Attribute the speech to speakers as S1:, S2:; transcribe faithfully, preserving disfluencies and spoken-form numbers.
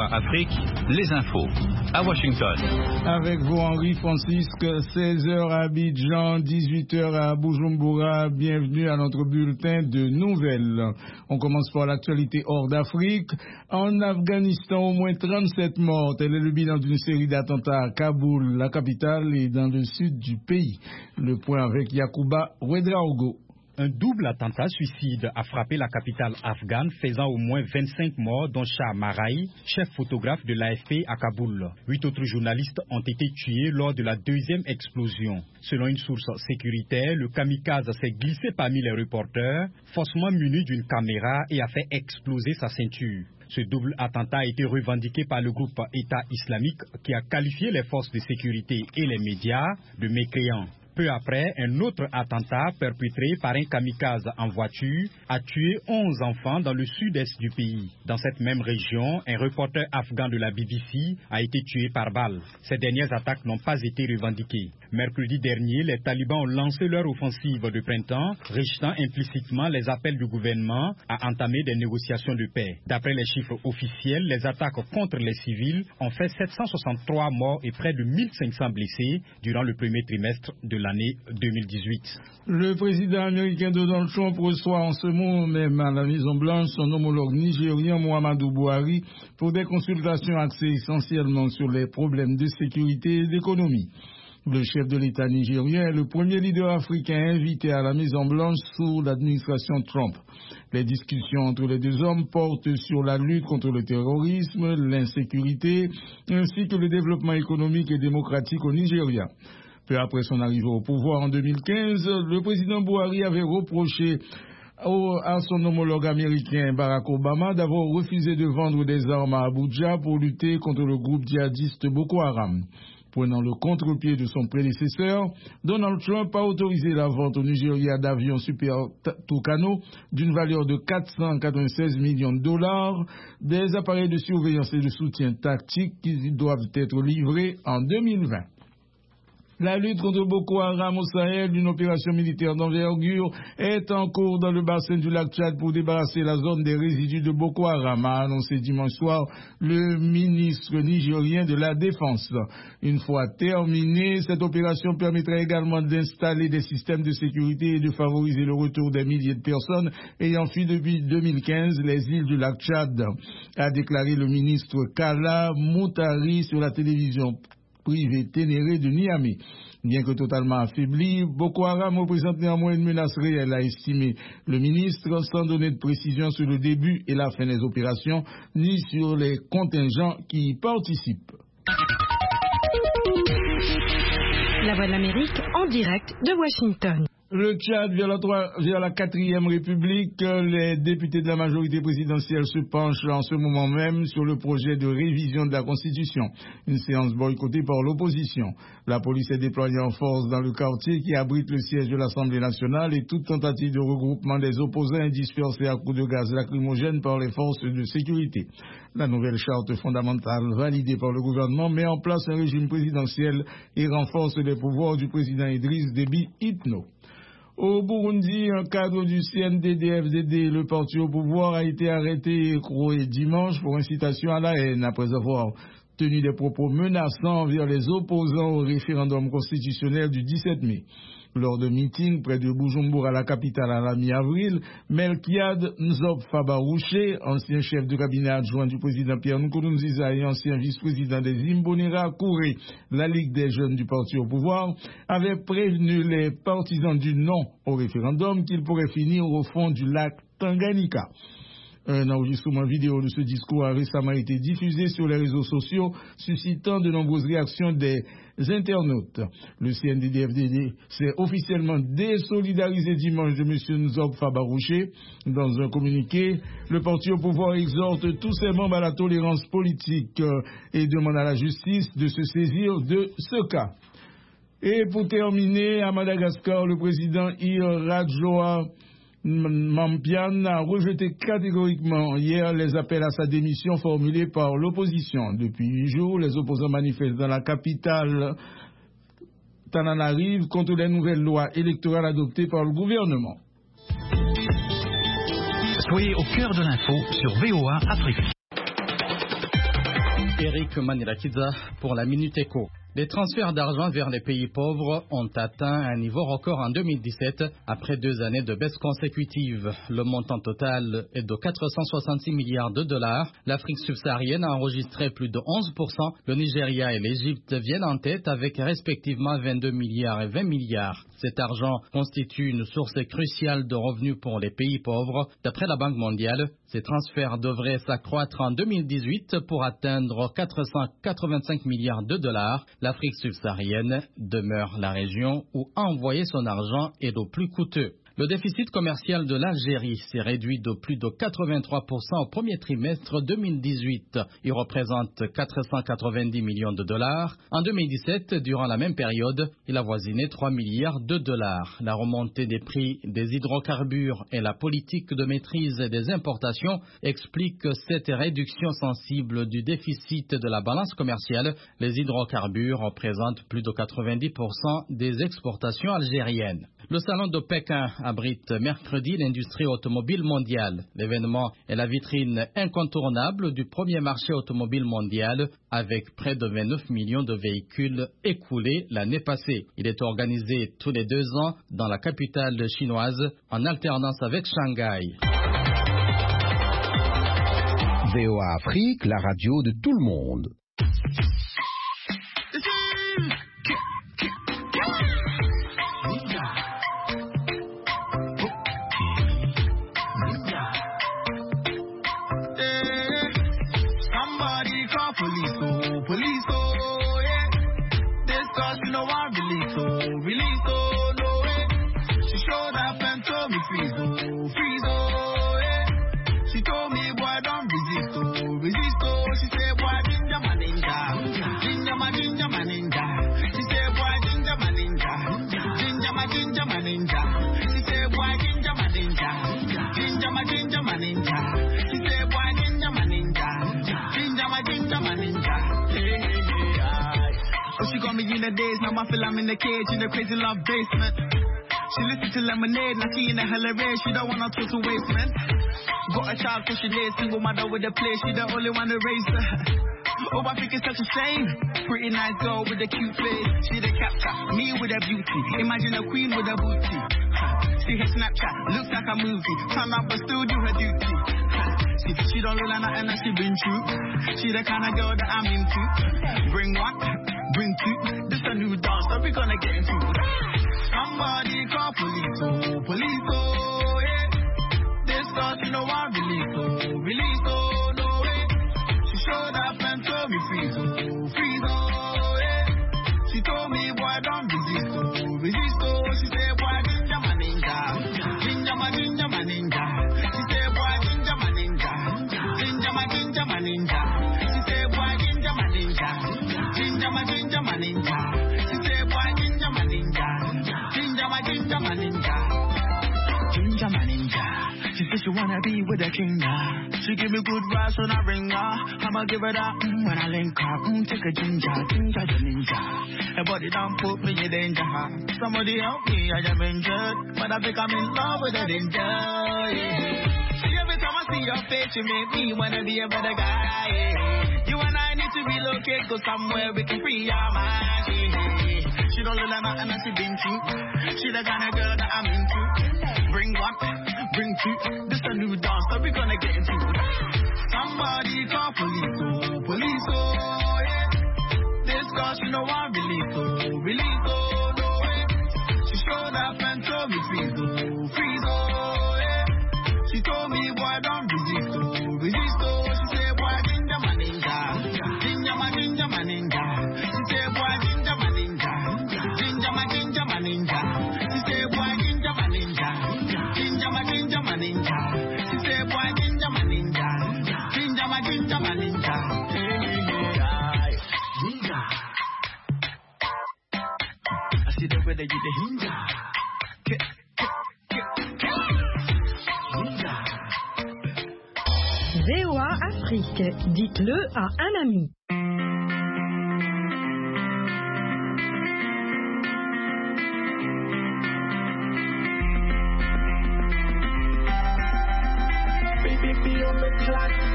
S1: Afrique, les infos. À Washington.
S2: Avec vous, Henri Francisque, seize heures à Abidjan, dix-huit heures à Bujumbura. Bienvenue à notre bulletin de nouvelles. On commence par l'actualité hors d'Afrique. En Afghanistan, au moins trente-sept morts. Tel est le bilan d'une série d'attentats à Kaboul, la capitale, et dans le sud du pays. Le point avec Yacouba Ouedraogo.
S3: Un double attentat suicide a frappé la capitale afghane, faisant au moins vingt-cinq morts, dont Shah Maraï, chef photographe de l'A F P à Kaboul. Huit autres journalistes ont été tués lors de la deuxième explosion. Selon une source sécuritaire, le kamikaze s'est glissé parmi les reporters, faussement muni d'une caméra et a fait exploser sa ceinture. Ce double attentat a été revendiqué par le groupe État islamique qui a qualifié les forces de sécurité et les médias de mécréants. Peu après, un autre attentat perpétré par un kamikaze en voiture a tué onze enfants dans le sud-est du pays. Dans cette même région, un reporter afghan de la B B C a été tué par balle. Ces dernières attaques n'ont pas été revendiquées. Mercredi dernier, les talibans ont lancé leur offensive de printemps, rejetant implicitement les appels du gouvernement à entamer des négociations de paix. D'après les chiffres officiels, les attaques contre les civils ont fait sept cent soixante-trois morts et près de mille cinq cents blessés durant le premier trimestre de l'année deux mille dix-huit.
S2: Le président américain Donald Trump reçoit en ce moment même à la Maison-Blanche son homologue nigérien Muhammadu Buhari pour des consultations axées essentiellement sur les problèmes de sécurité et d'économie. Le chef de l'État nigérien est le premier leader africain invité à la Maison-Blanche sous l'administration Trump. Les discussions entre les deux hommes portent sur la lutte contre le terrorisme, l'insécurité, ainsi que le développement économique et démocratique au Nigeria. Peu après son arrivée au pouvoir en deux mille quinze, le président Buhari avait reproché au, à son homologue américain Barack Obama d'avoir refusé de vendre des armes à Abuja pour lutter contre le groupe djihadiste Boko Haram. Prenant le contre-pied de son prédécesseur, Donald Trump a autorisé la vente au Nigeria d'avions Super Tucano d'une valeur de quatre cent quatre-vingt-seize millions de dollars, des appareils de surveillance et de soutien tactique qui doivent être livrés en deux mille vingt. La lutte contre Boko Haram au Sahel, une opération militaire d'envergure, est en cours dans le bassin du lac Tchad pour débarrasser la zone des résidus de Boko Haram, a annoncé dimanche soir le ministre nigérien de la Défense. Une fois terminée, cette opération permettra également d'installer des systèmes de sécurité et de favoriser le retour des milliers de personnes ayant fui depuis deux mille quinze les îles du lac Tchad, a déclaré le ministre Kala Moutari sur la télévision privée Ténéré de Niamey. Bien que totalement affaibli, Boko Haram représente néanmoins une menace réelle, a estimé le ministre, sans donner de précision sur le début et la fin des opérations, ni sur les contingents qui y participent.
S4: La Voix de l'Amérique en direct de Washington.
S2: Le Tchad, vers la, vers la quatrième République, les députés de la majorité présidentielle se penchent en ce moment même sur le projet de révision de la Constitution, une séance boycottée par l'opposition. La police est déployée en force dans le quartier qui abrite le siège de l'Assemblée nationale et toute tentative de regroupement des opposants est dispersée à coups de gaz lacrymogène par les forces de sécurité. La nouvelle charte fondamentale validée par le gouvernement met en place un régime présidentiel et renforce les pouvoirs du président Idriss Déby Itno. Au Burundi, un cadre du C N D D F D D, le parti au pouvoir, a été arrêté et écroué dimanche pour incitation à la haine après avoir tenu des propos menaçants envers les opposants au référendum constitutionnel du dix-sept mai. Lors d'un meeting près de Bujumbura, la capitale, à la mi-avril, Melkiad Nzob Fabarouché, ancien chef de cabinet adjoint du président Pierre Nkurunziza et ancien vice-président des Imbonera Kouré, la Ligue des jeunes du parti au pouvoir, avait prévenu les partisans du non au référendum qu'ils pourraient finir au fond du lac Tanganyika. Un enregistrement vidéo de ce discours a récemment été diffusé sur les réseaux sociaux, suscitant de nombreuses réactions des internautes. Le C N D D F D D s'est officiellement désolidarisé dimanche de M. Nzob Fabarouché. Dans un communiqué, le parti au pouvoir exhorte tous ses membres à la tolérance politique et demande à la justice de se saisir de ce cas. Et pour terminer, à Madagascar, le président Irajoa Mampian a rejeté catégoriquement hier les appels à sa démission formulés par l'opposition. Depuis huit jours, les opposants manifestent dans la capitale Tananarive contre les nouvelles lois électorales adoptées par le gouvernement.
S1: Soyez au cœur de l'info sur V O A Afrique.
S5: Eric Manirakiza pour la Minute Éco. Les transferts d'argent vers les pays pauvres ont atteint un niveau record en deux mille dix-sept après deux années de baisse consécutive. Le montant total est de quatre cent soixante-six milliards de dollars. L'Afrique subsaharienne a enregistré plus de onze pour cent. Le Nigeria et l'Égypte viennent en tête avec respectivement vingt-deux milliards et vingt milliards. Cet argent constitue une source cruciale de revenus pour les pays pauvres. D'après la Banque mondiale, ces transferts devraient s'accroître en deux mille dix-huit pour atteindre quatre cent quatre-vingt-cinq milliards de dollars. L'Afrique subsaharienne demeure la région où envoyer son argent est le plus coûteux. Le déficit commercial de l'Algérie s'est réduit de plus de quatre-vingt-trois pour cent au premier trimestre deux mille dix-huit. Il représente quatre cent quatre-vingt-dix millions de dollars. En deux mille dix-sept, durant la même période, il avoisinait trois milliards de dollars. La remontée des prix des hydrocarbures et la politique de maîtrise des importations expliquent cette réduction sensible du déficit de la balance commerciale. Les hydrocarbures représentent plus de quatre-vingt-dix pour cent des exportations algériennes. Le salon de Pékin abrite mercredi l'industrie automobile mondiale. L'événement est la vitrine incontournable du premier marché automobile mondial avec près de vingt-neuf millions de véhicules écoulés l'année passée. Il est organisé tous les deux ans dans la capitale chinoise en alternance avec Shanghai.
S6: V O A Afrique, la radio de tout le monde.
S7: Days, now I feel I'm in the cage in the crazy love basement. She listens to Lemonade, now she in the hella race. She don't want no total waste, man. Got a child cause she did, single mother with a play. She the only one to raise her. Oh, I think it's such a shame. Pretty nice girl with a cute face. She the capture, me with a beauty. Imagine a queen with a booty. See her Snapchat, looks like a movie. Turn up but still do her duty. See, she don't look like nothing that she been through. She the kind of girl that I'm into. Bring one, bring two. This a new dance that we gonna get into. Somebody call police, oh, police, oh, yeah. This girl, you know I release, oh, release, oh, no way. She showed up and told me freeze, oh, freeze, oh, yeah. She told me, boy, don't resist, oh, resist, oh. She said, boy, ginger my ninja, ginger my ginger my ninja. She said, boy, ginger my ninja, ginger my ginger my ninja. She said, boy, ginger my ninja, ginger my ginger my ninja. She said, boy, ginger my ninja, ginger my ginger my ninja, ginger my ninja. She said she wanna be with a king, yeah. She give me good vibes when I ring her. I'ma give her that mm, when I link her. Mm, take a ginger, ginger the ninja. Her body don't put me in danger. Somebody help me, I am injured, but I think I'm in love with a ninja. Yeah. See, every time I see your face, you make me wanna be a better guy. Yeah. You and I need to relocate, go somewhere we can free our mind. Yeah. She don't look like nothing that she been through. She the kind of girl that I'm into. Bring one, bring two. This a new dance that we gonna get into. Somebody call police, oh, police, oh, yeah. This girl, she know I release, oh, release, oh, no way. She showed up and told me freeze, oh, freeze, oh, yeah. She told me, boy, don't resist, oh, resist, oh. She said, boy, ginger my ninja, ginger my ginger my ninja. She said, boy, ginger my ninja, ginger my ginger my ninja. She said, boy, ginger my ninja, ginger my ginger my ninja. She said, boy, ginger my ninja, ginger my ginger my ninja. Hey, hey, hey, ninja. I see the way that you the ninja.
S4: V O A Afrique, dites-le à un ami.
S7: Baby, be on the clock.